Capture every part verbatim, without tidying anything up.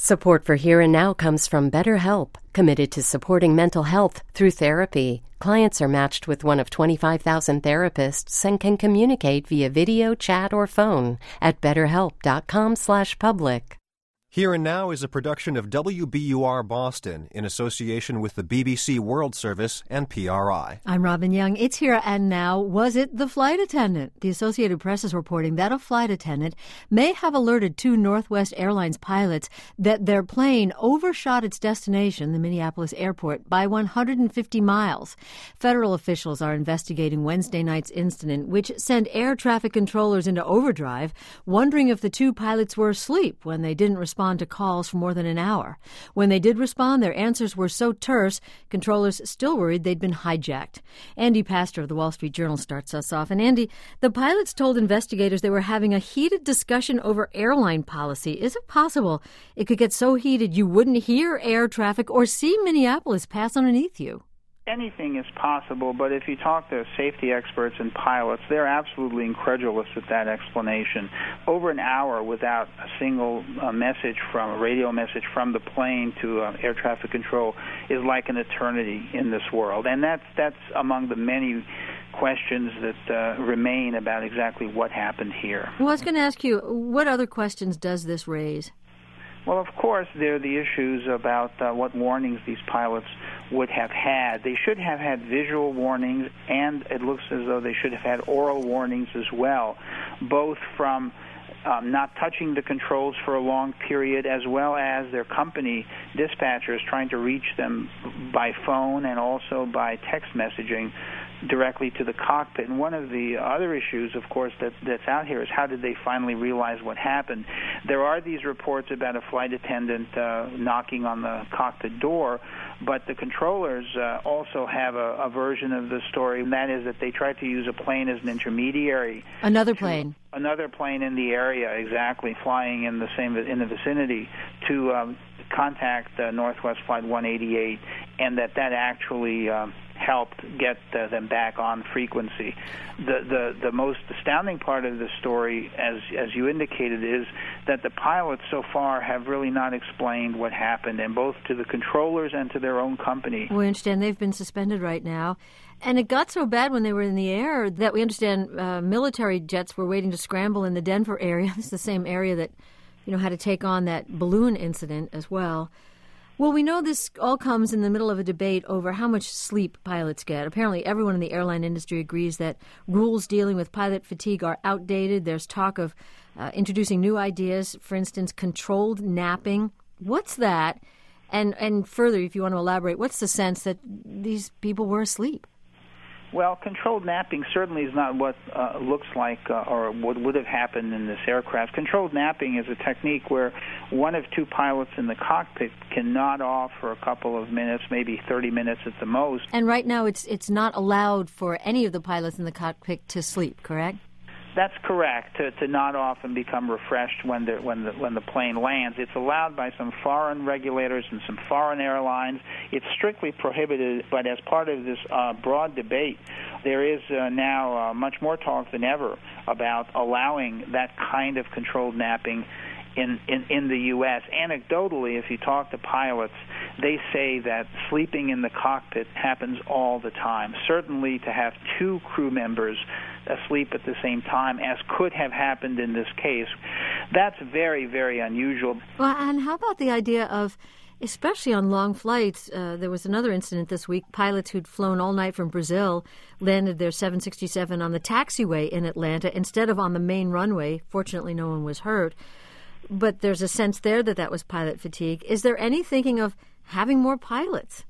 Support for Here and Now comes from BetterHelp, committed to supporting mental health through therapy. Clients are matched with one of twenty-five thousand therapists and can communicate via video, chat, or phone at betterhelp.com slash public. Here and Now is a production of W B U R Boston in association with the B B C World Service and P R I. I'm Robin Young. It's Here and Now. Was it the flight attendant? The Associated Press is reporting that a flight attendant may have alerted two Northwest Airlines pilots that their plane overshot its destination, the Minneapolis airport, by one hundred fifty miles. Federal officials are investigating Wednesday night's incident, which sent air traffic controllers into overdrive, wondering if the two pilots were asleep when they didn't respond to calls for more than an hour. When they did respond, their answers were so terse, controllers still worried they'd been hijacked. Andy Pastor of the Wall Street Journal starts us off. And Andy, the pilots told investigators they were having a heated discussion over airline policy. Is it possible it could get so heated you wouldn't hear air traffic or see Minneapolis pass underneath you? Anything is possible, but if you talk to safety experts and pilots, they're absolutely incredulous at that explanation. Over an hour without a single uh, message from, a radio message from the plane to uh, air traffic control is like an eternity in this world. And that's, that's among the many questions that uh, remain about exactly what happened here. Well, I was going to ask you, what other questions does this raise? Well, of course, there are the issues about uh, what warnings these pilots would have had. They should have had visual warnings, and it looks as though they should have had oral warnings as well, both from um, not touching the controls for a long period, as well as their company dispatchers trying to reach them by phone and also by text messaging directly to the cockpit. And one of the other issues, of course, that, that's out here is how did they finally realize what happened? There are these reports about a flight attendant uh, knocking on the cockpit door, but the controllers uh, also have a, a version of the story, and that is that they tried to use a plane as an intermediary. Another plane. Another plane in the area, exactly, flying in the same in the vicinity to um, contact uh, Northwest Flight one eighty-eight, and that that actually um, helped get uh, them back on frequency. The, the the most astounding part of the story, as as you indicated, is that the pilots so far have really not explained what happened, and both to the controllers and to their own company. We understand they've been suspended right now. And it got so bad when they were in the air that we understand uh, military jets were waiting to scramble in the Denver area. This is the same area that, you know, had to take on that balloon incident as well. Well, we know this all comes in the middle of a debate over how much sleep pilots get. Apparently, everyone in the airline industry agrees that rules dealing with pilot fatigue are outdated. There's talk of uh, introducing new ideas, for instance, controlled napping. What's that? And, and further, if you want to elaborate, what's the sense that these people were asleep? Well, controlled napping certainly is not what uh, looks like uh, or what would have happened in this aircraft. Controlled napping is a technique where one of two pilots in the cockpit can nod off for a couple of minutes, maybe thirty minutes at the most. And right now it's it's not allowed for any of the pilots in the cockpit to sleep, correct? That's correct, to, to nod off and become refreshed when the, when, the, when the plane lands. It's allowed by some foreign regulators and some foreign airlines. It's strictly prohibited, but as part of this uh, broad debate, there is uh, now uh, much more talk than ever about allowing that kind of controlled napping in, in, in the U S Anecdotally, if you talk to pilots, they say that sleeping in the cockpit happens all the time. Certainly to have two crew members asleep at the same time, as could have happened in this case, that's very, very unusual. Well, and how about the idea of, especially on long flights, uh, there was another incident this week, pilots who'd flown all night from Brazil landed their seven sixty-seven on the taxiway in Atlanta instead of on the main runway. Fortunately, no one was hurt. But there's a sense there that that was pilot fatigue. Is there any thinking of having more pilots?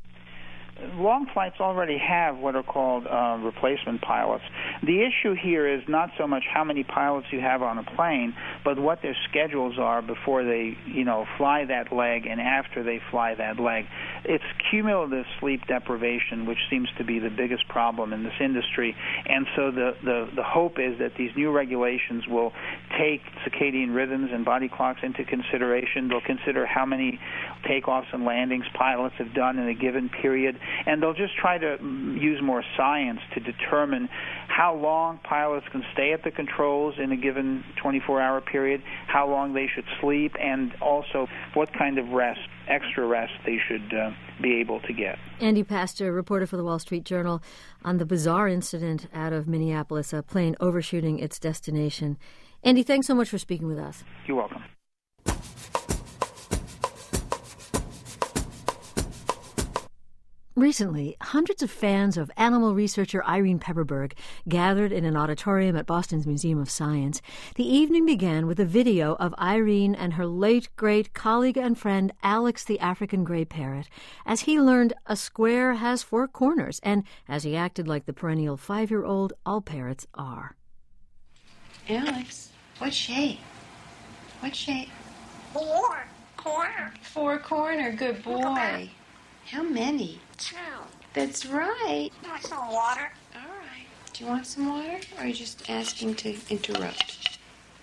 Long flights already have what are called uh, replacement pilots. The issue here is not so much how many pilots you have on a plane, but what their schedules are before they, you know, fly that leg and after they fly that leg. It's cumulative sleep deprivation, which seems to be the biggest problem in this industry. And so the, the, the hope is that these new regulations will take circadian rhythms and body clocks into consideration. They'll consider how many takeoffs and landings pilots have done in a given period. And they'll just try to mm, use more science to determine how long pilots can stay at the controls in a given twenty-four hour period, how long they should sleep, and also what kind of rest, extra rest, they should uh, be able to get. Andy Pastor, reporter for the Wall Street Journal, on the bizarre incident out of Minneapolis, a plane overshooting its destination. Andy, thanks so much for speaking with us. You're welcome. Recently, hundreds of fans of animal researcher Irene Pepperberg gathered in an auditorium at Boston's Museum of Science. The evening began with a video of Irene and her late great colleague and friend Alex the African gray parrot as he learned a square has four corners, and as he acted like the perennial five-year-old all parrots are. Alex, what shape? What shape? Four corner. Four corner, good boy. How many? Two. That's right. You want some water? All right. Do you want some water, or are you just asking to interrupt?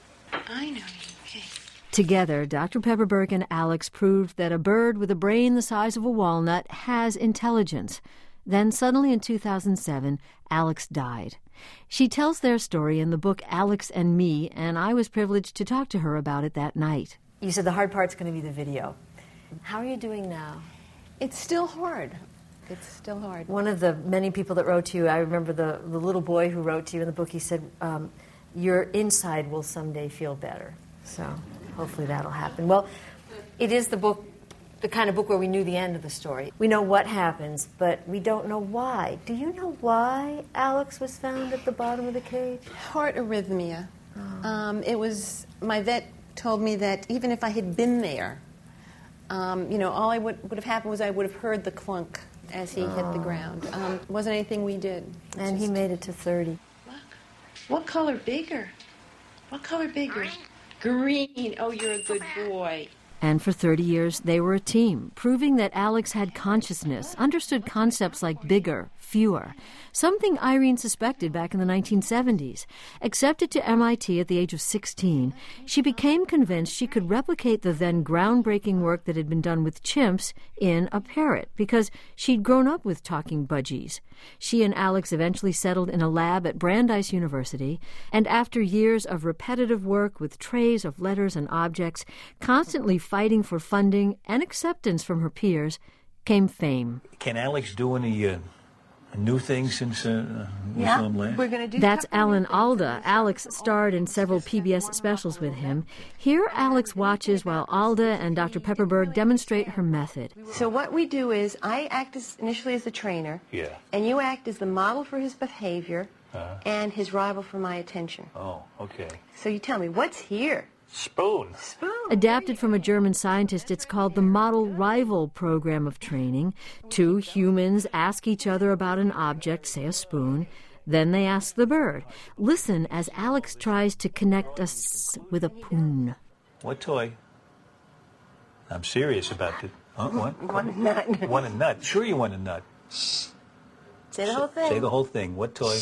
I know you. Okay. Together, Doctor Pepperberg and Alex proved that a bird with a brain the size of a walnut has intelligence. Then suddenly in two thousand seven, Alex died. She tells their story in the book Alex and Me, and I was privileged to talk to her about it that night. You said the hard part's going to be the video. How are you doing now? It's still hard. It's still hard. One of the many people that wrote to you, I remember the, the little boy who wrote to you in the book, he said, um, your inside will someday feel better. So hopefully that'll happen. Well, it is the book, the kind of book where we knew the end of the story. We know what happens, but we don't know why. Do you know why Alex was found at the bottom of the cage? Heart arrhythmia. Oh. Um, it was, my vet told me that even if I had been there, um, you know, all I would, would have happened was I would have heard the clunk as he oh. hit the ground. Um, it wasn't anything we did. And just... he made it to thirty. Look. What color bigger? What color bigger? Green. Green. Oh, you're a good boy. And for thirty years, they were a team, proving that Alex had consciousness, understood concepts like bigger, fewer, something Irene suspected back in the nineteen seventies. Accepted to M I T at the age of sixteen, she became convinced she could replicate the then groundbreaking work that had been done with chimps in a parrot, because she'd grown up with talking budgies. She and Alex eventually settled in a lab at Brandeis University, and after years of repetitive work with trays of letters and objects, constantly fighting for funding and acceptance from her peers, came fame. Can Alex do any uh, new things since uh, we yeah, saw him last? We're gonna do That's Alan Alda. Alex starred in several P B S specials with him. Here, Alex watches while Alda and Doctor Pepperberg demonstrate her method. So what we do is I act as, initially as the trainer, yeah, and you act as the model for his behavior uh-huh. and his rival for my attention. Oh, okay. So you tell me, what's here? Spoon. Spoon. Adapted from a German scientist, it's called the Model-Rival Program of Training. Two humans ask each other about an object, say a spoon. Then they ask the bird. Listen as Alex tries to connect us with a poon. What toy? I'm serious about it. Huh? What? Want a nut. Want a nut? Sure you want a nut. Say the whole thing. Say the whole thing. What toy?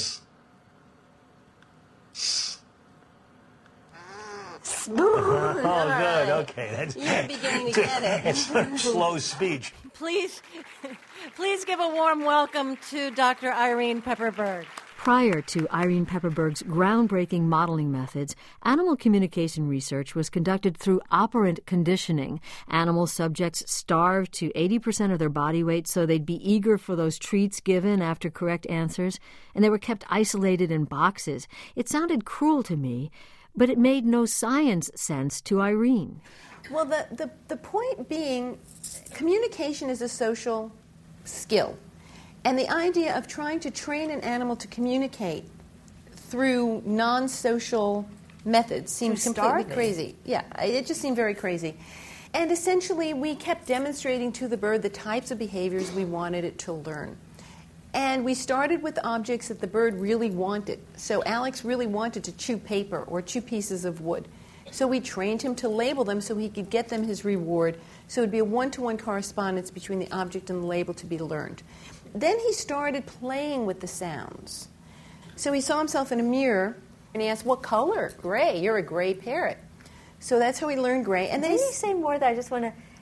Spoon. Oh, good. Right. Okay. That's, You're beginning to get it. It's slow speech. Please, please give a warm welcome to Doctor Irene Pepperberg. Prior to Irene Pepperberg's groundbreaking modeling methods, animal communication research was conducted through operant conditioning. Animal subjects starved to eighty percent of their body weight so they'd be eager for those treats given after correct answers, and they were kept isolated in boxes. It sounded cruel to me, but it made no science sense to Irene. Well, the, the, the point being, communication is a social skill. And the idea of trying to train an animal to communicate through non-social methods seems completely crazy. Yeah, it just seemed very crazy. And essentially, we kept demonstrating to the bird the types of behaviors we wanted it to learn. And we started with objects that the bird really wanted. So Alex really wanted to chew paper or chew pieces of wood. So we trained him to label them so he could get them his reward. So it would be a one-to-one correspondence between the object and the label to be learned. Then he started playing with the sounds. So he saw himself in a mirror, and he asked, what color? Gray. You're a gray parrot. So that's how he learned gray. And then Didn't he say more that I just want to...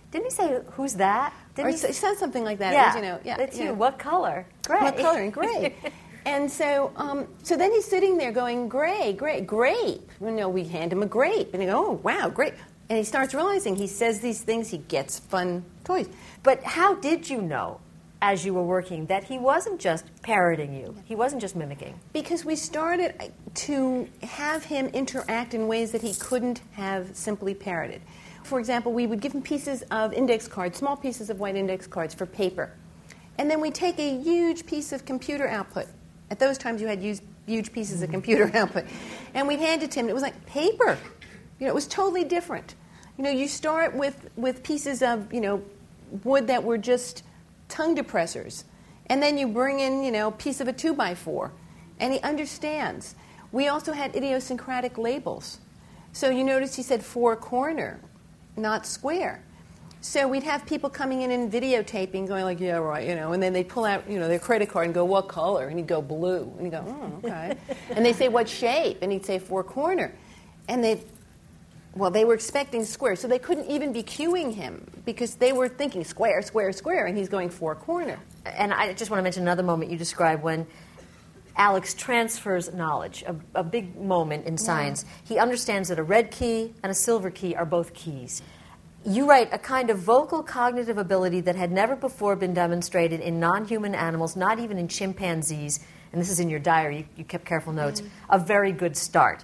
Didn't he say, who's that? Didn't or he he said something like that. Yeah, It was, you know, yeah, that's yeah. you. What color? Gray. What color? And gray. And so, um, so then he's sitting there going, gray, gray, grape. You know, we hand him a grape, and he goes, oh, wow, grape. And he starts realizing he says these things, he gets fun toys. But how did you know, as you were working, that he wasn't just parroting you? He wasn't just mimicking? Because we started to have him interact in ways that he couldn't have simply parroted. For example, we would give him pieces of index cards, small pieces of white index cards for paper. And then we'd take a huge piece of computer output. At those times, you had used huge pieces of computer output. And we'd hand it to him, and it was like paper. You know, it was totally different. You know, you start with, with pieces of, you know, wood that were just tongue depressors. And then you bring in, you know, a piece of a two by four. And he understands. We also had idiosyncratic labels. So you notice he said four corner, not square. So we'd have people coming in and videotaping, going like, yeah, right, you know, and then they'd pull out, you know, their credit card and go, what color? And he'd go, blue. And he'd go, oh, okay. And they'd say, what shape? And he'd say, four corner. And they'd, well, they were expecting square, so they couldn't even be cueing him because they were thinking square, square, square, and he's going four corner. And I just want to mention another moment you described when Alex transfers knowledge, a, a big moment in science. Yeah. He understands that a red key and a silver key are both keys. You write a kind of vocal cognitive ability that had never before been demonstrated in non-human animals, not even in chimpanzees, and this is in your diary, you, you kept careful notes, mm. a very good start.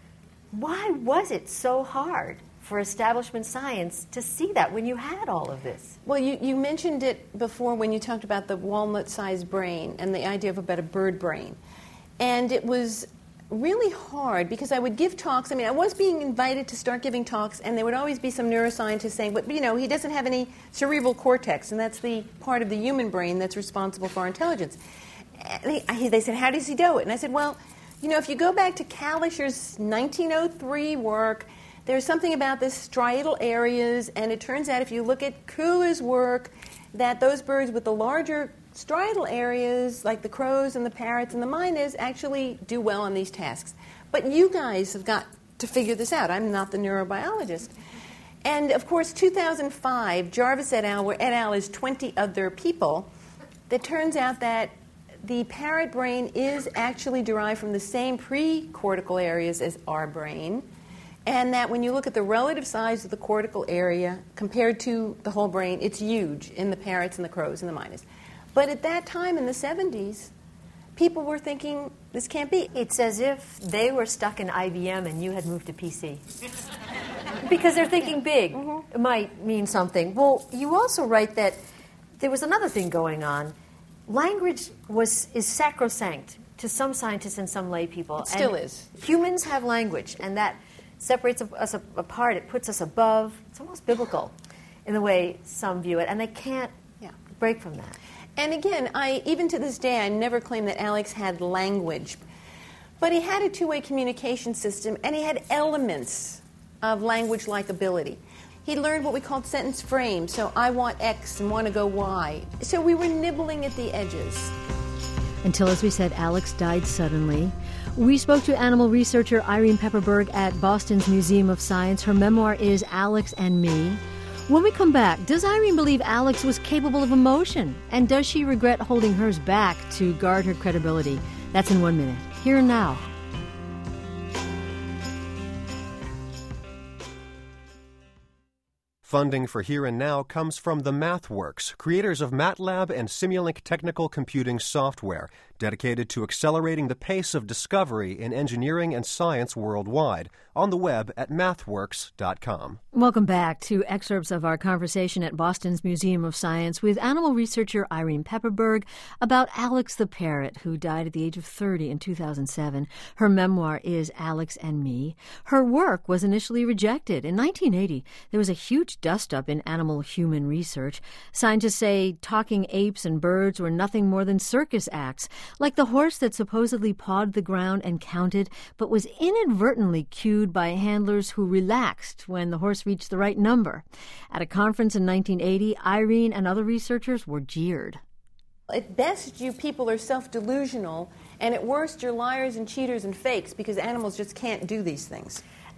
Why was it so hard for establishment science to see that when you had all of this? Well, you, you mentioned it before when you talked about the walnut-sized brain and the idea of about a bird brain. And it was really hard because I would give talks. I mean, I was being invited to start giving talks, and there would always be some neuroscientist saying, but, you know, he doesn't have any cerebral cortex, and that's the part of the human brain that's responsible for our intelligence. And they, they said, how does he do it? And I said, well, you know, if you go back to Kalischer's nineteen oh three work, there's something about this striatal areas, and it turns out if you look at Kuhler's work, that those birds with the larger striatal areas, like the crows and the parrots and the mynas, actually do well on these tasks. But you guys have got to figure this out. I'm not the neurobiologist. And, of course, two thousand five, Jarvis et al., where et al. Is twenty other people, that turns out that the parrot brain is actually derived from the same precortical areas as our brain, and that when you look at the relative size of the cortical area compared to the whole brain, it's huge in the parrots and the crows and the mynas. But at that time in the seventies, people were thinking, this can't be. It's as if they were stuck in I B M and you had moved to P C. Because they're thinking big. Mm-hmm. It might mean something. Well, you also write that there was another thing going on. Language was is sacrosanct to some scientists and some lay people. It still and is. Humans have language, and that separates us apart. It puts us above. It's almost biblical in the way some view it, and they can't yeah. break from that. And again, I even to this day, I never claim that Alex had language. But he had a two-way communication system, and he had elements of language-like ability. He learned what we called sentence frames, so I want X and want to go Y. So we were nibbling at the edges. Until, as we said, Alex died suddenly. We spoke to animal researcher Irene Pepperberg at Boston's Museum of Science. Her memoir is Alex and Me. When we come back, does Irene believe Alex was capable of emotion? And does she regret holding hers back to guard her credibility? That's in one minute. Here and now. Funding for Here and Now comes from the MathWorks, creators of MATLAB and Simulink technical computing software, dedicated to accelerating the pace of discovery in engineering and science worldwide, on the web at mathworks dot com. Welcome back to excerpts of our conversation at Boston's Museum of Science with animal researcher Irene Pepperberg about Alex the parrot, who died at the age of thirty in two thousand seven. Her memoir is Alex and Me. Her work was initially rejected. In nineteen eighty, there was a huge dust-up in animal-human research. Scientists say talking apes and birds were nothing more than circus acts, like the horse that supposedly pawed the ground and counted, but was inadvertently cued by handlers who relaxed when the horse reached the right number. At a conference in nineteen eighty, Irene and other researchers were jeered. At best, you people are self-delusional, and at worst, you're liars and cheaters and fakes because animals just can't do these things.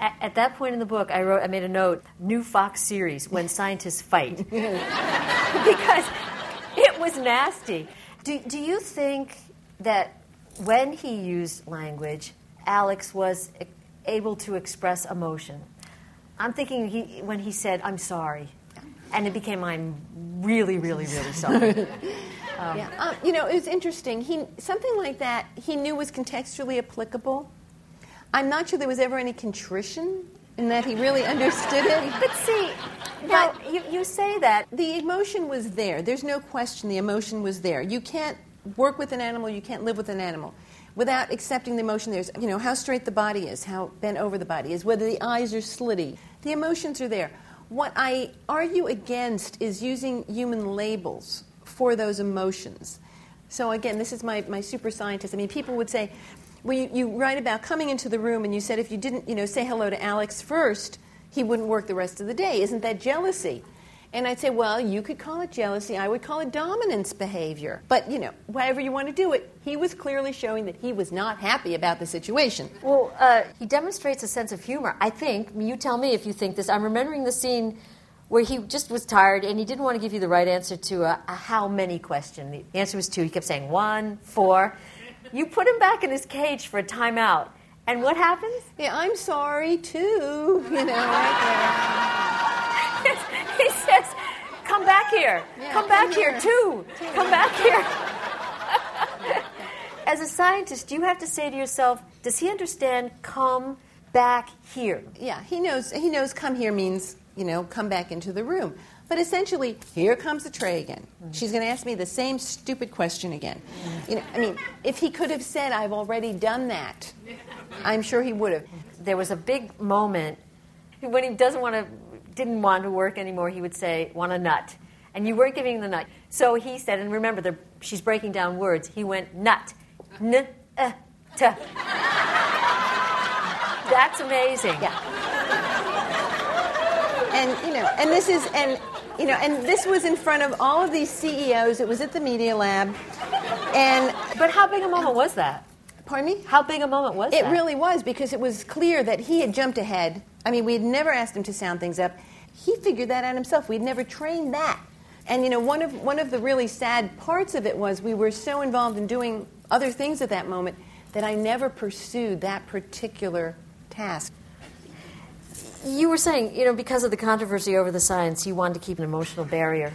At, at that point in the book, I wrote, I made a note, new Fox series, When Scientists Fight. Because it was nasty. Do, do you think that when he used language, Alex was able to express emotion? I'm thinking he, when he said, I'm sorry, and it became, I'm really, really, really sorry. um, yeah. um, you know, it was interesting. He, something like that he knew was contextually applicable. I'm not sure there was ever any contrition in that he really understood it. But see, now, but you, you say that. The emotion was there. There's no question the emotion was there. You can't work with an animal, you can't live with an animal without accepting the emotion. There's, you know, how straight the body is, how bent over the body is, whether the eyes are slitty. The emotions are there. What I argue against is using human labels for those emotions. So again, this is my, my super scientist. I mean, people would say, well, you, you write about coming into the room and you said if you didn't, you know, say hello to Alex first, he wouldn't work the rest of the day. Isn't that jealousy? And I'd say, well, you could call it jealousy. I would call it dominance behavior. But, you know, however you want to do it, he was clearly showing that he was not happy about the situation. Well, uh, he demonstrates a sense of humor. I think, you tell me if you think this, I'm remembering the scene where he just was tired and he didn't want to give you the right answer to a, a how many question. The answer was two. He kept saying one, four. You put him back in his cage for a timeout. And what happens? Yeah, I'm sorry, too. You know, right there. He says, come back here. Yeah, come back come here, here. too. Come back here. As a scientist, you have to say to yourself, does he understand come back here? Yeah, he knows, he knows come here means, you know, come back into the room. But essentially, here comes the tray again. Mm-hmm. She's going to ask me the same stupid question again. Mm-hmm. You know, I mean, if he could have said, I've already done that, I'm sure he would have. There was a big moment when he doesn't want to, didn't want to work anymore. He would say, want a nut. And you weren't giving him the nut. So he said, and remember, the, she's breaking down words. He went, nut. N, uh, t. That's amazing. Yeah. And, you know, and this is, and, you know, and this was in front of all of these C E Os. It was at the Media Lab. And, but how big a moment was that? Pardon me? How big a moment was it that? It really was, because it was clear that he had jumped ahead. I mean, we had never asked him to sound things up. He figured that out himself. We'd never trained that. And, you know, one of one of the really sad parts of it was we were so involved in doing other things at that moment that I never pursued that particular task. You were saying, you know, because of the controversy over the science, you wanted to keep an emotional barrier.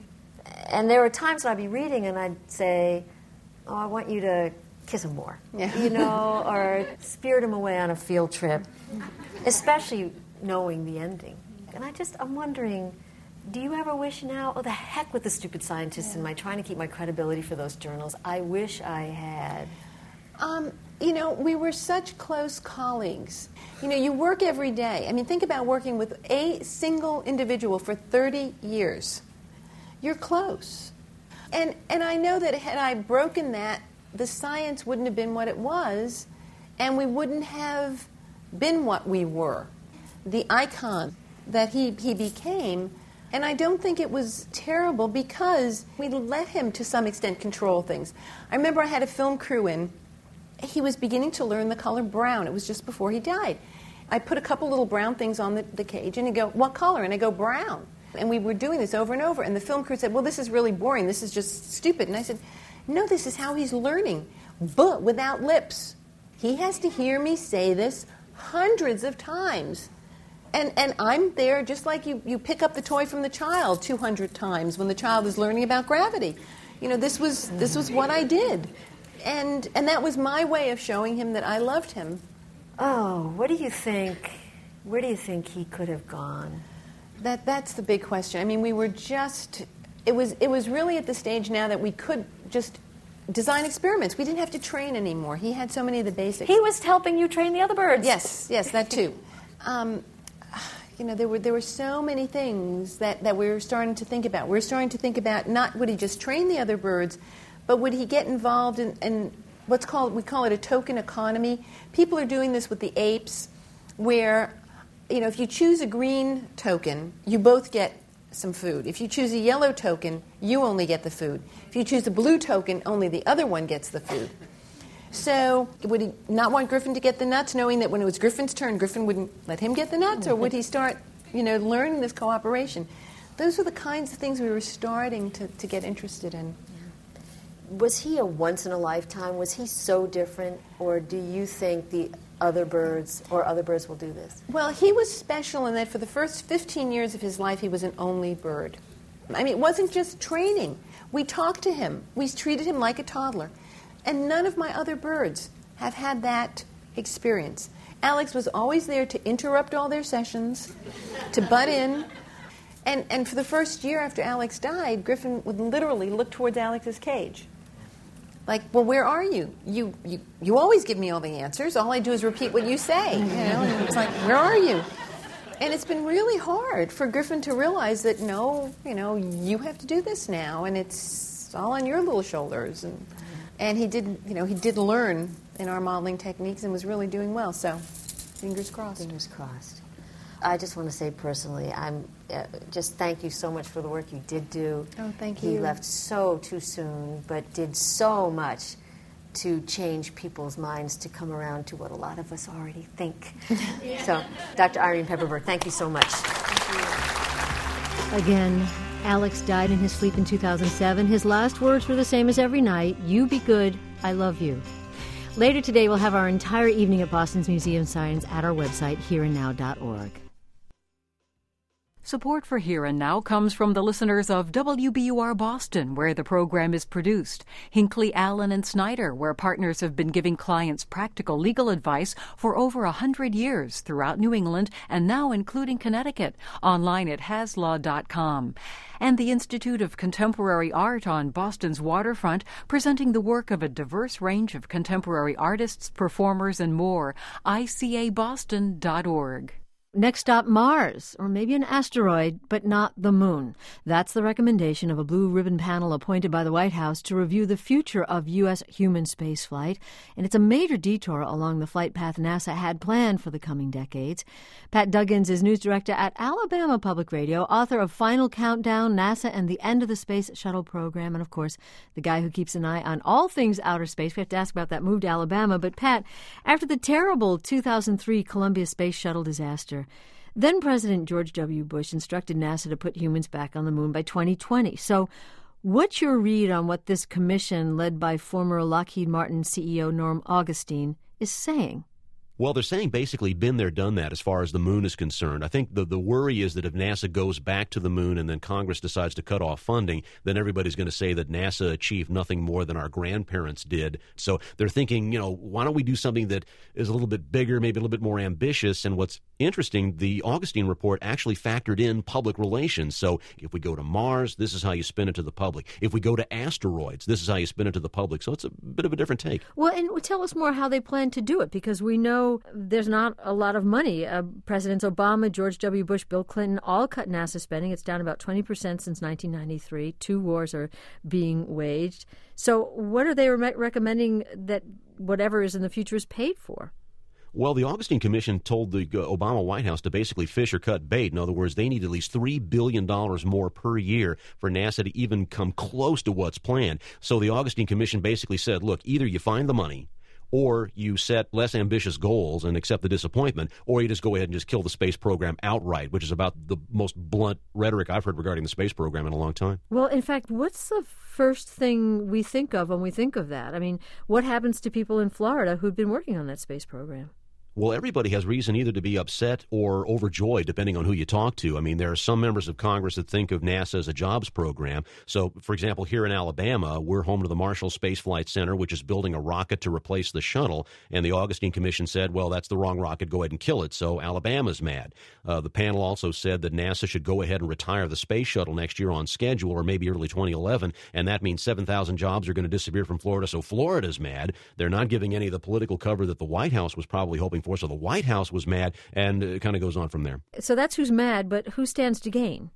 And there were times when I'd be reading and I'd say, oh, I want you to kiss him more, yeah. you know, or spirit him away on a field trip, especially knowing the ending. And I just, I'm wondering, do you ever wish now, oh, the heck with the stupid scientists and my trying to keep my credibility for those journals. I wish I had. Um, you know, we were such close colleagues. You know, you work every day. I mean, think about working with a single individual for thirty years. You're close. And, and I know that had I broken that, the science wouldn't have been what it was, and we wouldn't have been what we were. The icon that he, he became. And I don't think it was terrible because we let him, to some extent, control things. I remember I had a film crew in. He was beginning to learn the color brown. It was just before he died. I put a couple little brown things on the, the cage, and he'd go, what color? And I go, brown. And we were doing this over and over. And the film crew said, well, this is really boring. This is just stupid. And I said, no, this is how he's learning, but without lips. He has to hear me say this hundreds of times. And and I'm there just like you, you pick up the toy from the child two hundred times when the child is learning about gravity. You know, this was this was what I did. And and that was my way of showing him that I loved him. Oh, what do you think? Where do you think he could have gone? That that's the big question. I mean, we were just it was it was really at the stage now that we could just design experiments. We didn't have to train anymore. He had so many of the basics. He was helping you train the other birds. Yes, yes, that too. Um, you know, there were there were so many things that, that we were starting to think about. We were starting to think about not would he just train the other birds, but would he get involved in, in what's called, we call it a token economy. People are doing this with the apes, where, you know, if you choose a green token, you both get some food. If you choose a yellow token, you only get the food. If you choose a blue token, only the other one gets the food. So would he not want Griffin to get the nuts, knowing that when it was Griffin's turn, Griffin wouldn't let him get the nuts? Or would he start, you know, learning this cooperation? Those were the kinds of things we were starting to, to get interested in. Was he a once-in-a-lifetime? Was he so different? Or do you think the other birds or other birds will do this? Well, he was special in that for the first fifteen years of his life, he was an only bird. I mean, it wasn't just training. We talked to him. We treated him like a toddler. And none of my other birds have had that experience. Alex was always there to interrupt all their sessions, to butt in. And, and for the first year after Alex died, Griffin would literally look towards Alex's cage. Like, well, where are you? You, you? you always give me all the answers. All I do is repeat what you say. You know? And it's like, where are you? And it's been really hard for Griffin to realize that, no, you know, you have to do this now, and it's all on your little shoulders. And and he did, you know, he did learn in our modeling techniques and was really doing well. So, fingers crossed. Fingers crossed. I just want to say personally, I'm uh, just thank you so much for the work you did do. Oh, thank you. you. He left so too soon, but did so much to change people's minds to come around to what a lot of us already think. Yeah. So, Doctor Irene Pepperberg, thank you so much. Thank you. Again, Alex died in his sleep in two thousand seven. His last words were the same as every night: "You be good, I love you." Later today, we'll have our entire evening at Boston's Museum of Science at our website, here and now dot org. Support for Here and Now comes from the listeners of W B U R Boston, where the program is produced, Hinckley, Allen, and Snyder, where partners have been giving clients practical legal advice for over a hundred years throughout New England and now including Connecticut, online at has law dot com. And the Institute of Contemporary Art on Boston's waterfront, presenting the work of a diverse range of contemporary artists, performers, and more, I C A boston dot org. Next stop, Mars, or maybe an asteroid, but not the moon. That's the recommendation of a blue ribbon panel appointed by the White House to review the future of U S human spaceflight, and it's a major detour along the flight path NASA had planned for the coming decades. Pat Duggins is news director at Alabama Public Radio, author of Final Countdown, NASA and the End of the Space Shuttle Program, and of course, the guy who keeps an eye on all things outer space. We have to ask about that move to Alabama. But Pat, after the terrible two thousand three Columbia Space Shuttle disaster, then President George W. Bush instructed NASA to put humans back on the moon by twenty twenty. So what's your read on what this commission, led by former Lockheed Martin C E O Norm Augustine, is saying? Well, they're saying basically been there, done that as far as the moon is concerned. I think the, the worry is that if NASA goes back to the moon and then Congress decides to cut off funding, then everybody's going to say that NASA achieved nothing more than our grandparents did. So they're thinking, you know, why don't we do something that is a little bit bigger, maybe a little bit more ambitious? And what's interesting, the Augustine report actually factored in public relations. So if we go to Mars, this is how you spin it to the public. If we go to asteroids, this is how you spin it to the public. So it's a bit of a different take. Well, and tell us more how they plan to do it, because we know there's not a lot of money. Uh, Presidents Obama, George W. Bush, Bill Clinton all cut NASA spending. It's down about twenty percent since nineteen ninety-three. Two wars are being waged. So what are they re- recommending that whatever is in the future is paid for? Well, the Augustine Commission told the Obama White House to basically fish or cut bait. In other words, they need at least three billion dollars more per year for NASA to even come close to what's planned. So the Augustine Commission basically said, look, either you find the money, or you set less ambitious goals and accept the disappointment, or you just go ahead and just kill the space program outright, which is about the most blunt rhetoric I've heard regarding the space program in a long time. Well, in fact, what's the first thing we think of when we think of that? I mean, what happens to people in Florida who've been working on that space program? Well, everybody has reason either to be upset or overjoyed, depending on who you talk to. I mean, there are some members of Congress that think of NASA as a jobs program. So, for example, here in Alabama, we're home to the Marshall Space Flight Center, which is building a rocket to replace the shuttle. And the Augustine Commission said, well, that's the wrong rocket. Go ahead and kill it. So Alabama's mad. Uh, the panel also said that NASA should go ahead and retire the space shuttle next year on schedule, or maybe early twenty eleven. And that means seven thousand jobs are going to disappear from Florida. So Florida's mad. They're not giving any of the political cover that the White House was probably hoping for. So the White House was mad, and it kind of goes on from there. So that's who's mad, but who stands to gain?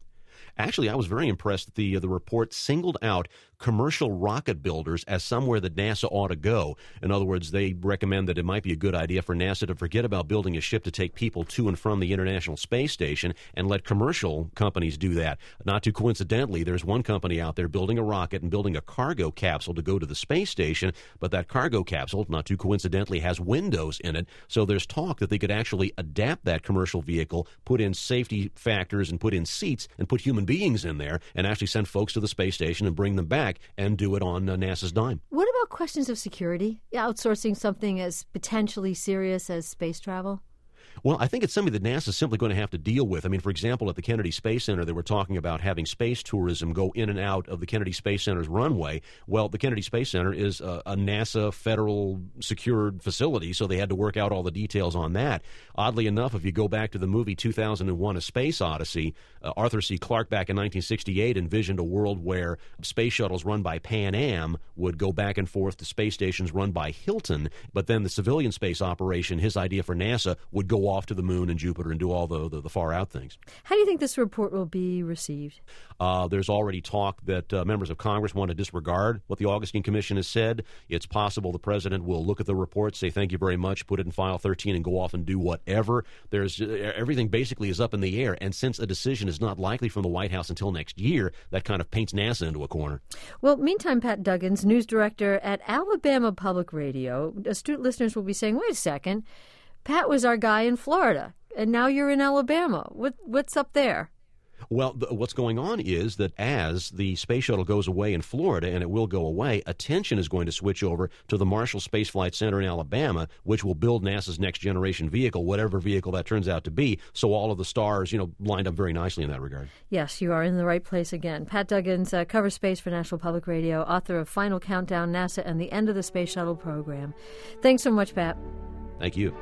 Actually, I was very impressed that the, uh, the report singled out commercial rocket builders as somewhere that NASA ought to go. In other words, they recommend that it might be a good idea for NASA to forget about building a ship to take people to and from the International Space Station and let commercial companies do that. Not too coincidentally, there's one company out there building a rocket and building a cargo capsule to go to the space station, but that cargo capsule, not too coincidentally, has windows in it. So there's talk that they could actually adapt that commercial vehicle, put in safety factors and put in seats and put human beings in there and actually send folks to the space station and bring them back and do it on uh, NASA's dime. What about questions of security? Outsourcing something as potentially serious as space travel? Well, I think it's something that NASA's simply going to have to deal with. I mean, for example, at the Kennedy Space Center, they were talking about having space tourism go in and out of the Kennedy Space Center's runway. Well, the Kennedy Space Center is a, a NASA federal secured facility, so they had to work out all the details on that. Oddly enough, if you go back to the movie two thousand one, A Space Odyssey, uh, Arthur C. Clarke back in nineteen sixty-eight envisioned a world where space shuttles run by Pan Am would go back and forth to space stations run by Hilton, but then the civilian space operation, his idea for NASA, would go off to the moon and Jupiter and do all the, the, the far-out things. How do you think this report will be received? Uh, there's already talk that uh, members of Congress want to disregard what the Augustine Commission has said. It's possible the president will look at the report, say thank you very much, put it in file thirteen, and go off and do whatever. There's uh, everything basically is up in the air, and since a decision is not likely from the White House until next year, that kind of paints NASA into a corner. Well, meantime, Pat Duggins, news director at Alabama Public Radio, astute listeners will be saying, wait a second, Pat was our guy in Florida, and now you're in Alabama. What What's up there? Well, the, what's going on is that as the space shuttle goes away in Florida, and it will go away, attention is going to switch over to the Marshall Space Flight Center in Alabama, which will build NASA's next generation vehicle, whatever vehicle that turns out to be. So all of the stars, you know, lined up very nicely in that regard. Yes, you are in the right place again. Pat Duggins, uh, covers space for National Public Radio, author of Final Countdown, NASA and the End of the Space Shuttle Program. Thanks so much, Pat. Thank you.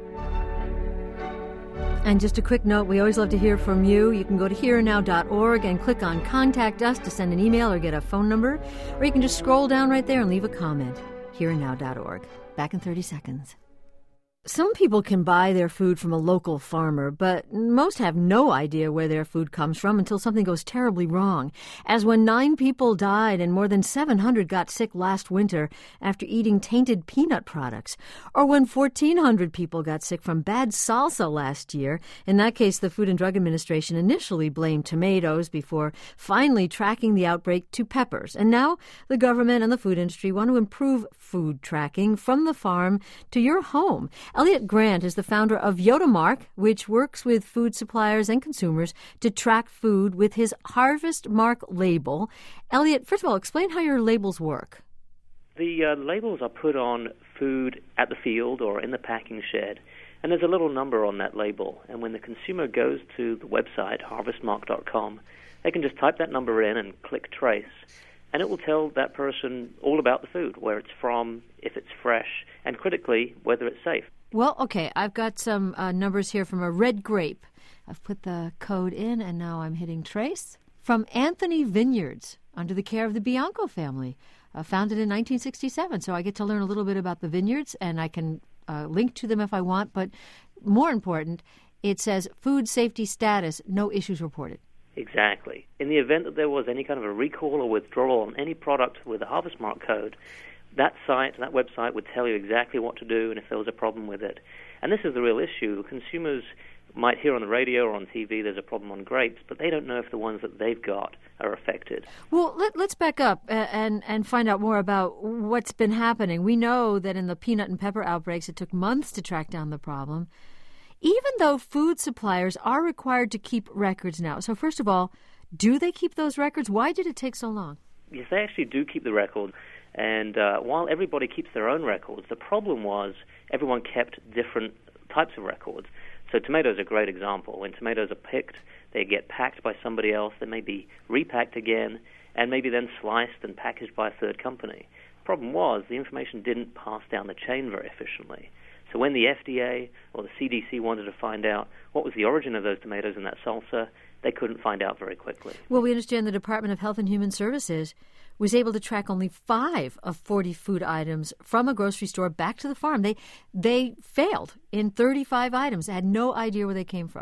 And just a quick note, we always love to hear from you. You can go to here now dot org and click on Contact Us to send an email or get a phone number, or you can just scroll down right there and leave a comment. here now dot org. Back in thirty seconds. Some people can buy their food from a local farmer, but most have no idea where their food comes from until something goes terribly wrong, as when nine people died and more than seven hundred got sick last winter after eating tainted peanut products, or when fourteen hundred people got sick from bad salsa last year. In that case, the Food and Drug Administration initially blamed tomatoes before finally tracking the outbreak to peppers. And now the government and the food industry want to improve food tracking from the farm to your home. Elliot Grant is the founder of Yodamark, which works with food suppliers and consumers to track food with his Harvest Mark label. Elliot, first of all, explain how your labels work. The uh, labels are put on food at the field or in the packing shed, and there's a little number on that label. And when the consumer goes to the website, harvest mark dot com, they can just type that number in and click trace, and it will tell that person all about the food, where it's from, if it's fresh, and critically, whether it's safe. Well, okay, I've got some uh, numbers here from a red grape. I've put the code in, and now I'm hitting trace. From Anthony Vineyards, under the care of the Bianco family, uh, founded in nineteen sixty-seven. So I get to learn a little bit about the vineyards, and I can uh, link to them if I want. But more important, it says food safety status, no issues reported. Exactly. In the event that there was any kind of a recall or withdrawal on any product with a Harvest Mark code, that site, that website would tell you exactly what to do and if there was a problem with it. And this is the real issue. Consumers might hear on the radio or on T V there's a problem on grapes, but they don't know if the ones that they've got are affected. Well, let, let's back up and, and find out more about what's been happening. We know that in the peanut and pepper outbreaks, it took months to track down the problem, even though food suppliers are required to keep records now. So first of all, do they keep those records? Why did it take so long? Yes, they actually do keep the records. And uh, while everybody keeps their own records, the problem was everyone kept different types of records. So tomatoes are a great example. When tomatoes are picked, they get packed by somebody else. They may be repacked again and maybe then sliced and packaged by a third company. The problem was the information didn't pass down the chain very efficiently. So when the F D A or the C D C wanted to find out what was the origin of those tomatoes in that salsa, they couldn't find out very quickly. Well, we understand the Department of Health and Human Services was able to track only five of forty food items from a grocery store back to the farm. They they failed in thirty-five items, had no idea where they came from.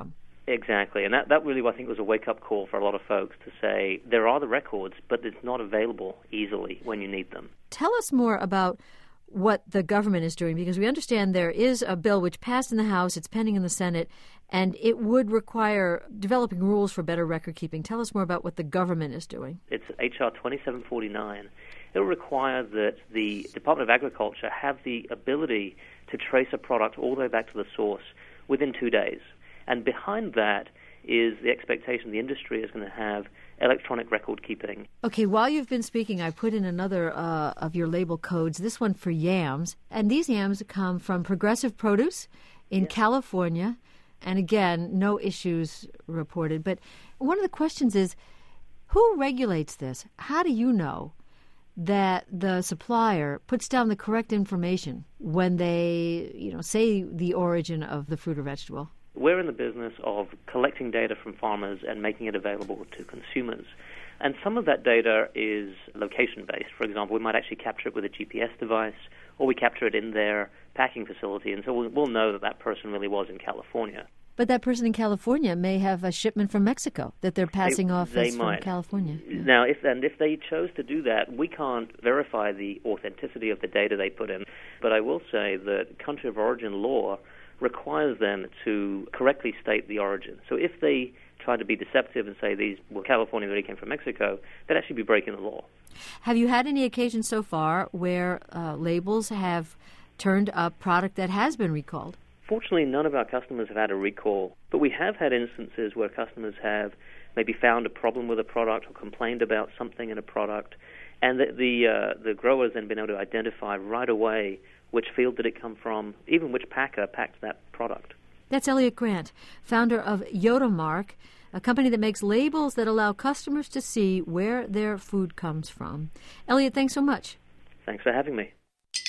Exactly, and that, that really, I think, was a wake-up call for a lot of folks to say there are the records, but it's not available easily when you need them. Tell us more about what the government is doing, because we understand there is a bill which passed in the House, it's pending in the Senate, and it would require developing rules for better record-keeping. Tell us more about what the government is doing. It's H R twenty-seven forty-nine. It will require that the Department of Agriculture have the ability to trace a product all the way back to the source within two days. And behind that is the expectation the industry is going to have electronic record keeping. Okay, while you've been speaking, I put in another uh, of your label codes, this one for yams. And these yams come from Progressive Produce in yeah. California. And again, no issues reported. But one of the questions is, who regulates this? How do you know that the supplier puts down the correct information when they, you know, say the origin of the fruit or vegetable? We're in the business of collecting data from farmers and making it available to consumers. And some of that data is location-based. For example, we might actually capture it with a G P S device, or we capture it in their packing facility, and so we'll, we'll know that that person really was in California. But that person in California may have a shipment from Mexico that they're passing they, off they as might. from California. Now, if and if they chose to do that, we can't verify the authenticity of the data they put in. But I will say that country of origin law requires them to correctly state the origin. So if they try to be deceptive and say these were California, really came from Mexico, they'd actually be breaking the law. Have you had any occasions so far where uh, labels have turned up product that has been recalled? Fortunately, none of our customers have had a recall, but we have had instances where customers have maybe found a problem with a product or complained about something in a product, and the the, uh, the growers then been able to identify right away which field did it come from, even which packer packed that product. That's Elliot Grant, founder of Yodamark, a company that makes labels that allow customers to see where their food comes from. Elliot, thanks so much. Thanks for having me.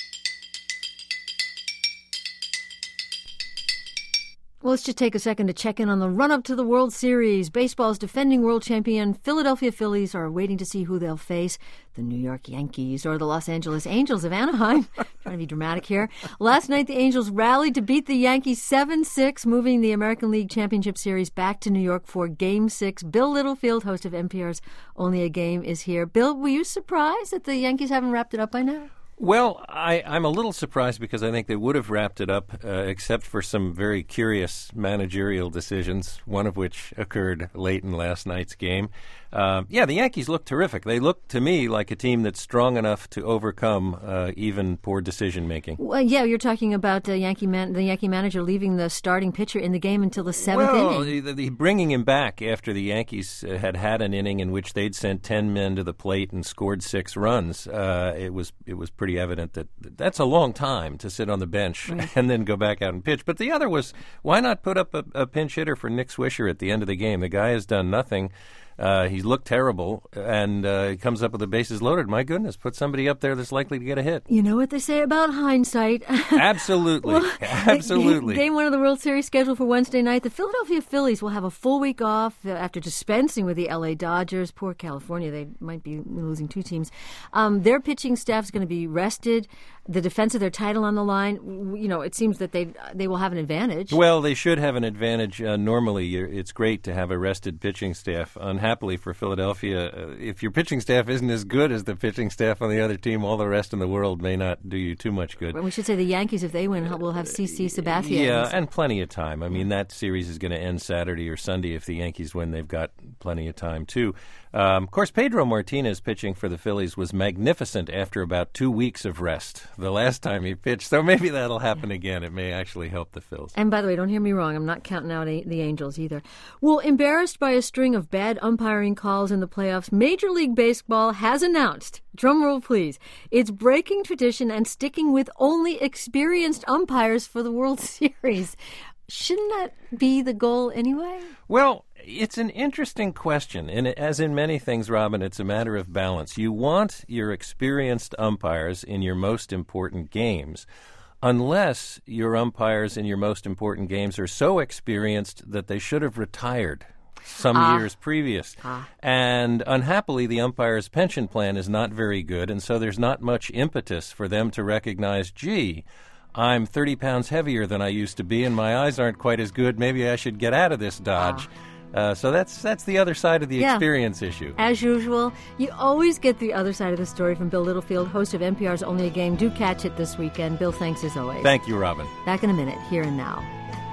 Well, let's just take a second to check in on the run-up to the World Series. Baseball's defending world champion Philadelphia Phillies are waiting to see who they'll face, the New York Yankees or the Los Angeles Angels of Anaheim. Trying to be dramatic here. Last night, the Angels rallied to beat the Yankees seven six, moving the American League Championship Series back to New York for Game six. Bill Littlefield, host of N P R's Only a Game, is here. Bill, were you surprised that the Yankees haven't wrapped it up by now? Well, I, I'm a little surprised because I think they would have wrapped it up, uh, except for some very curious managerial decisions, one of which occurred late in last night's game. Uh, yeah, the Yankees look terrific. They look to me like a team that's strong enough to overcome uh, even poor decision making. Well, yeah, you're talking about uh, Yankee man, the Yankee manager leaving the starting pitcher in the game until the seventh well, inning. The, the, bringing him back after the Yankees uh, had had an inning in which they'd sent ten men to the plate and scored six runs. Uh, it was it was pretty evident that that's a long time to sit on the bench right. and then go back out and pitch. But the other was, why not put up a, a pinch hitter for Nick Swisher at the end of the game? The guy has done nothing. Uh, he's looked terrible, and uh, he comes up with the bases loaded. My goodness, put somebody up there that's likely to get a hit. You know what they say about hindsight. Absolutely. well, Absolutely. Game one of the World Series scheduled for Wednesday night. The Philadelphia Phillies will have a full week off after dispensing with the L A Dodgers. Poor California, they might be losing two teams. Um, their pitching staff is going to be rested. The defense of their title on the line, you know, it seems that they they will have an advantage. Well, they should have an advantage. Uh, normally, it's great to have a rested pitching staff. Unhappily for Philadelphia, uh, if your pitching staff isn't as good as the pitching staff on the other team, all the rest in the world may not do you too much good. We should say the Yankees, if they win, will have C C Sabathia. Yeah, and plenty of time. I mean, that series is going to end Saturday or Sunday. If the Yankees win, they've got plenty of time, too. Um, of course, Pedro Martinez pitching for the Phillies was magnificent after about two weeks of rest the last time he pitched, so maybe that'll happen again. It may actually help the Phils. And by the way, don't hear me wrong, I'm not counting out a- the Angels either. Well, embarrassed by a string of bad umpiring calls in the playoffs, Major League Baseball has announced, drum roll please, it's breaking tradition and sticking with only experienced umpires for the World Series. Shouldn't that be the goal anyway? Well, it's an interesting question, and as in many things, Robin, it's a matter of balance. You want your experienced umpires in your most important games, unless your umpires in your most important games are so experienced that they should have retired some ah. years previous. Ah. And unhappily, the umpire's pension plan is not very good, and so there's not much impetus for them to recognize, gee, I'm thirty pounds heavier than I used to be, and my eyes aren't quite as good. Maybe I should get out of this Dodge. Ah. Uh, so that's that's the other side of the yeah. experience issue. As usual, you always get the other side of the story from Bill Littlefield, host of N P R's Only a Game. Do catch it this weekend. Bill, thanks as always. Thank you, Robin. Back in a minute, Here and Now.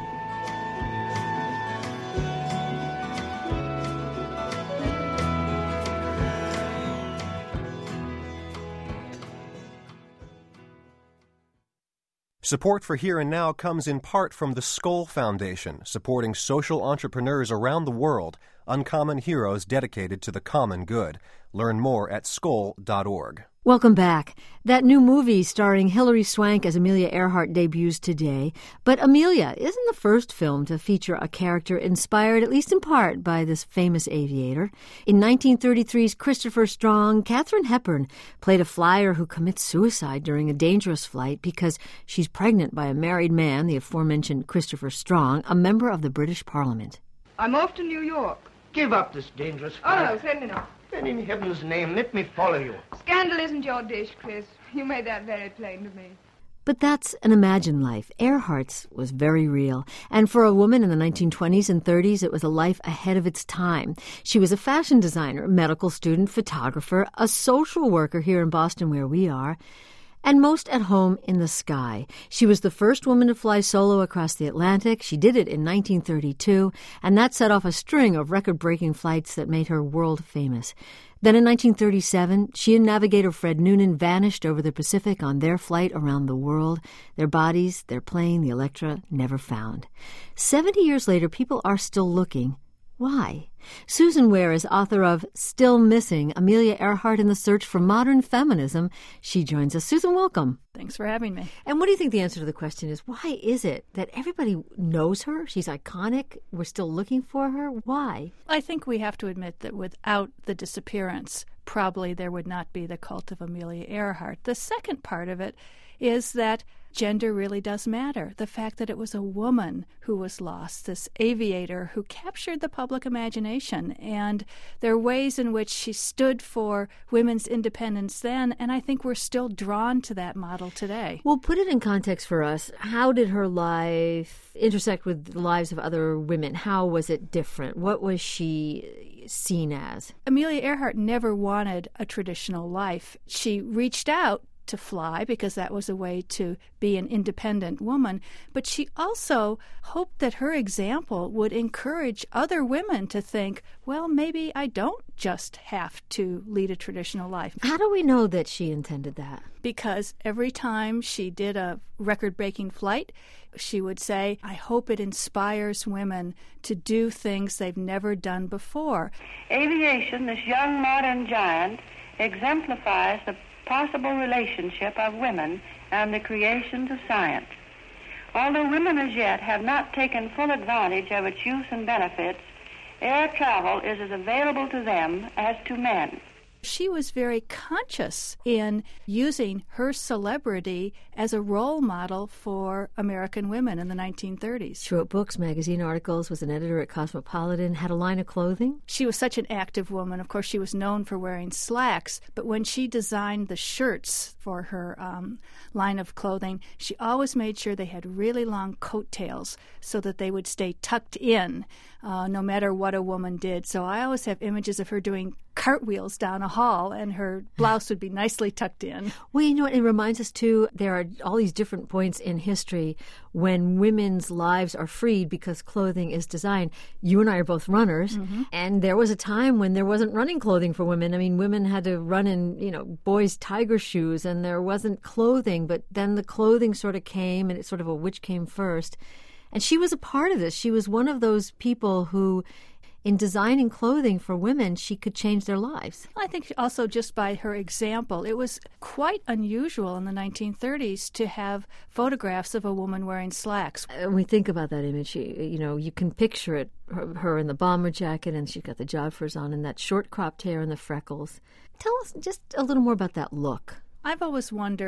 Support for Here and Now comes in part from the Skoll Foundation, supporting social entrepreneurs around the world, uncommon heroes dedicated to the common good. Learn more at skoll dot org. Welcome back. That new movie starring Hilary Swank as Amelia Earhart debuts today. But Amelia isn't the first film to feature a character inspired, at least in part, by this famous aviator. In nineteen thirty-three's Christopher Strong, Katharine Hepburn played a flyer who commits suicide during a dangerous flight because she's pregnant by a married man, the aforementioned Christopher Strong, a member of the British Parliament. I'm off to New York. Give up this dangerous Oh, flight. no, certainly not. Then in heaven's name, let me follow you. Scandal isn't your dish, Chris. You made that very plain to me. But that's an imagined life. Earhart's was very real. And for a woman in the nineteen twenties and thirties, it was a life ahead of its time. She was a fashion designer, medical student, photographer, a social worker here in Boston where we are, and most at home in the sky. She was the first woman to fly solo across the Atlantic. She did it in nineteen thirty-two, and that set off a string of record-breaking flights that made her world famous. Then in nineteen thirty-seven, she and navigator Fred Noonan vanished over the Pacific on their flight around the world. Their bodies, their plane, the Electra, never found. Seventy years later, people are still looking. Why? Susan Ware is author of Still Missing, Amelia Earhart in the Search for Modern Feminism. She joins us. Susan, welcome. Thanks for having me. And what do you think the answer to the question is? Why is it that everybody knows her? She's iconic. We're still looking for her. Why? I think we have to admit that without the disappearance, probably there would not be the cult of Amelia Earhart. The second part of it is that gender really does matter. The fact that it was a woman who was lost, this aviator who captured the public imagination, and there are ways in which she stood for women's independence then, and I think we're still drawn to that model today. Well, put it in context for us. How did her life intersect with the lives of other women? How was it different? What was she seen as? Amelia Earhart never wanted a traditional life. She reached out to fly because that was a way to be an independent woman, but she also hoped that her example would encourage other women to think, well, maybe I don't just have to lead a traditional life. How do we know that she intended that? Because every time she did a record-breaking flight, she would say, I hope it inspires women to do things they've never done before. Aviation, this young modern giant, exemplifies the possible relationship of women and the creations of science. Although women as yet have not taken full advantage of its use and benefits, air travel is as available to them as to men. She was very conscious in using her celebrity as a role model for American women in the nineteen thirties. She wrote books, magazine articles, was an editor at Cosmopolitan, had a line of clothing. She was such an active woman. Of course, she was known for wearing slacks, but when she designed the shirts for her um, line of clothing, she always made sure they had really long coattails so that they would stay tucked in uh, no matter what a woman did. So I always have images of her doing cartwheels down a hall, and her blouse would be nicely tucked in. Well, you know what? It reminds us, too, there are all these different points in history when women's lives are freed because clothing is designed. You and I are both runners, mm-hmm. and there was a time when there wasn't running clothing for women. I mean, women had to run in, you know, boys' tiger shoes, and there wasn't clothing, but then the clothing sort of came, and it's sort of a which came first. And she was a part of this. She was one of those people who, in designing clothing for women, she could change their lives. I think also just by her example, it was quite unusual in the nineteen thirties to have photographs of a woman wearing slacks. When we think about that image, you know, you can picture it, her, her in the bomber jacket, and she's got the joggers on and that short cropped hair and the freckles. Tell us just a little more about that look. I've always wondered,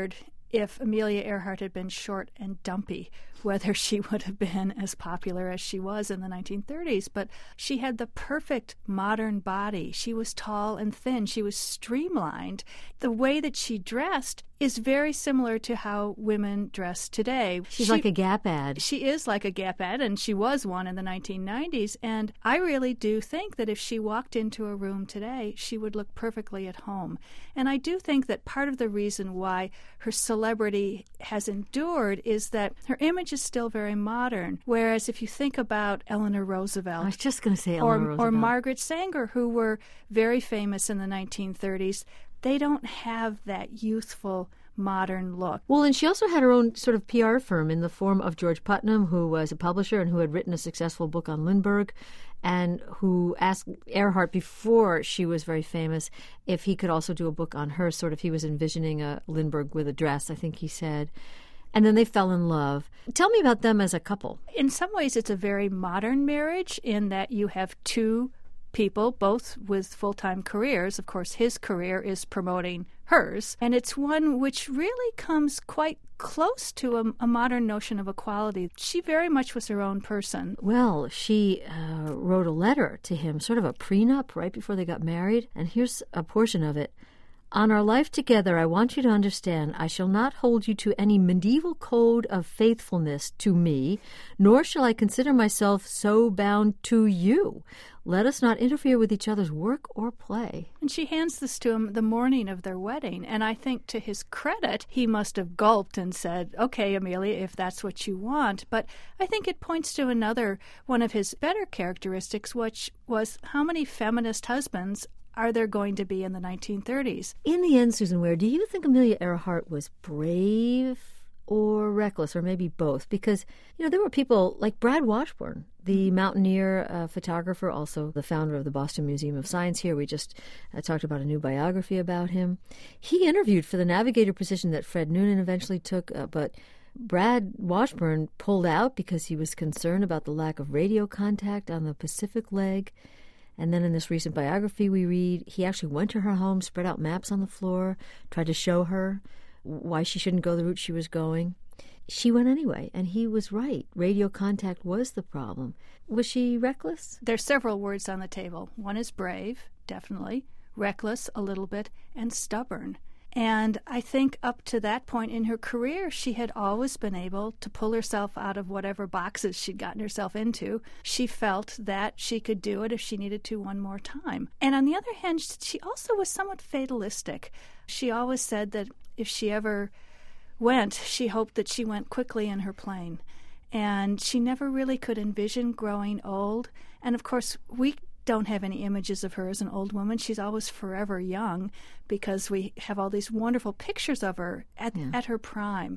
if Amelia Earhart had been short and dumpy, whether she would have been as popular as she was in the nineteen thirties. But she had the perfect modern body. She was tall and thin. She was streamlined. The way that she dressed is very similar to how women dress today. She's she, like a Gap ad. She is like a Gap ad, and she was one in the nineteen nineties. And I really do think that if she walked into a room today, she would look perfectly at home. And I do think that part of the reason why her celebrity has endured is that her image is still very modern. Whereas if you think about Eleanor Roosevelt, I was just going to say or, Eleanor Roosevelt. or Margaret Sanger, who were very famous in the nineteen thirties, they don't have that youthful, modern look. Well, and she also had her own sort of P R firm in the form of George Putnam, who was a publisher and who had written a successful book on Lindbergh, and who asked Earhart before she was very famous if he could also do a book on her. Sort of, he was envisioning a Lindbergh with a dress, I think he said. And then they fell in love. Tell me about them as a couple. In some ways, it's a very modern marriage in that you have two people, both with full-time careers. Of course, his career is promoting hers. And it's one which really comes quite close to a, a modern notion of equality. She very much was her own person. Well, she uh, wrote a letter to him, sort of a prenup right before they got married. And here's a portion of it. On our life together, I want you to understand I shall not hold you to any medieval code of faithfulness to me, nor shall I consider myself so bound to you. Let us not interfere with each other's work or play. And she hands this to him the morning of their wedding, and I think to his credit, he must have gulped and said, okay, Amelia, if that's what you want. But I think it points to another one of his better characteristics, which was how many feminist husbands are there going to be in the nineteen thirties? In the end, Susan Ware, do you think Amelia Earhart was brave or reckless, or maybe both? Because, you know, there were people like Brad Washburn, the mountaineer uh, photographer, also the founder of the Boston Museum of Science here. We just uh, talked about a new biography about him. He interviewed for the navigator position that Fred Noonan eventually took, uh, but Brad Washburn pulled out because he was concerned about the lack of radio contact on the Pacific leg. And then in this recent biography we read, he actually went to her home, spread out maps on the floor, tried to show her why she shouldn't go the route she was going. She went anyway, and he was right. Radio contact was the problem. Was she reckless? There's several words on the table. One is brave, definitely, reckless a little bit, and stubborn. And I think up to that point in her career, she had always been able to pull herself out of whatever boxes she'd gotten herself into. She felt that she could do it if she needed to one more time. And on the other hand, she also was somewhat fatalistic. She always said that if she ever went, she hoped that she went quickly in her plane. And she never really could envision growing old. And of course, we don't have any images of her as an old woman. She's always forever young because we have all these wonderful pictures of her at, yeah. at her prime.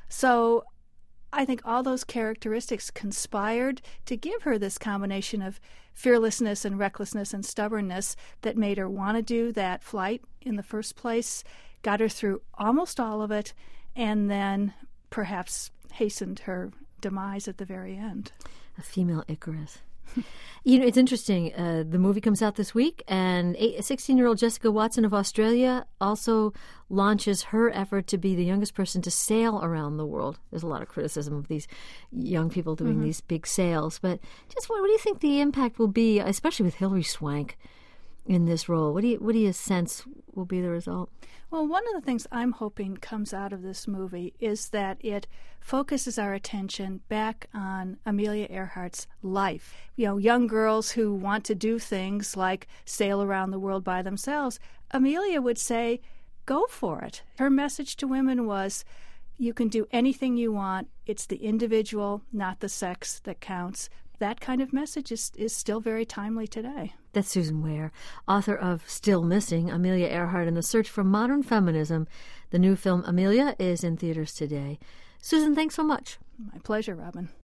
So I think all those characteristics conspired to give her this combination of fearlessness and recklessness and stubbornness that made her want to do that flight in the first place, got her through almost all of it, and then perhaps hastened her demise at the very end. A female Icarus. You know, it's interesting. Uh, the movie comes out this week, and sixteen-year-old Jessica Watson of Australia also launches her effort to be the youngest person to sail around the world. There's a lot of criticism of these young people doing mm-hmm. these big sails, but just what, what do you think the impact will be, especially with Hilary Swank in this role? What do you what do you sense will be the result? Well, one of the things I'm hoping comes out of this movie is that it focuses our attention back on Amelia Earhart's life. You know, young girls who want to do things like sail around the world by themselves. Amelia would say, go for it. Her message to women was, you can do anything you want. It's the individual, not the sex, that counts. That kind of message is, is still very timely today. That's Susan Ware, author of Still Missing, Amelia Earhart and the Search for Modern Feminism. The new film Amelia is in theaters today. Susan, thanks so much. My pleasure, Robin.